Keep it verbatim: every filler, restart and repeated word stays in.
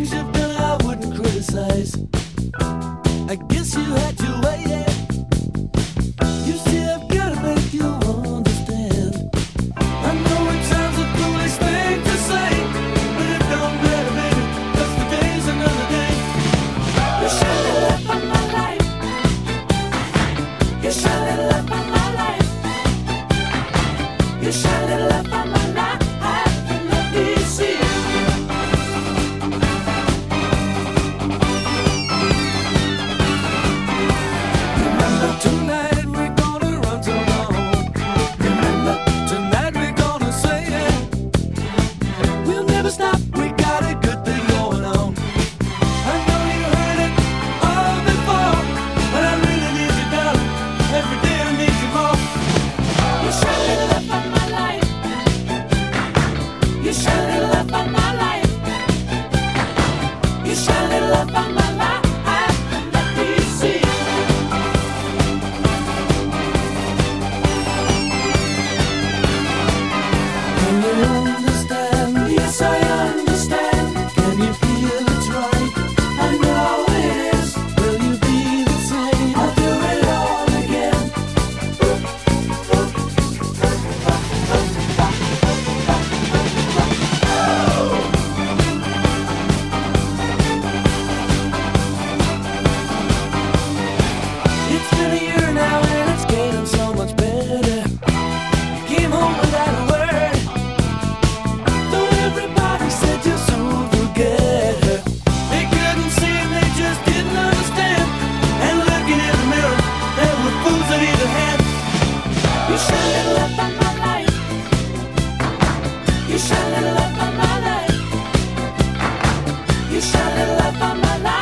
you've done, I wouldn't criticize. I guess you had your way, yeah. You see, I've gotta make you understand. I know it sounds a foolish thing to say, but it don't matter, baby, 'cause today's another day. You shine the light on my life. You shine the light on my life. You shine the light on my life. Let me see. Remember tonight we're gonna run so long. Remember tonight we're gonna say it. We'll never stop, we got a good thing going on. I know you heard it all before, but I really need you, darling. Every day I need you more. You shine the light on my life. You shine the light on my life. You shine the light on my life. Let me see. Can you understand? Yes, I understand. Can you feel it's right? I know it is. Will you be the same? I'll do it all again. It's been a year now and it's getting so much better. You came home without a word. Though everybody said you're so together. They couldn't see and they just didn't understand. And looking in the mirror, there were fools at either hand. You shine the light on my life. You shine the light on my life. You shine the light on my life.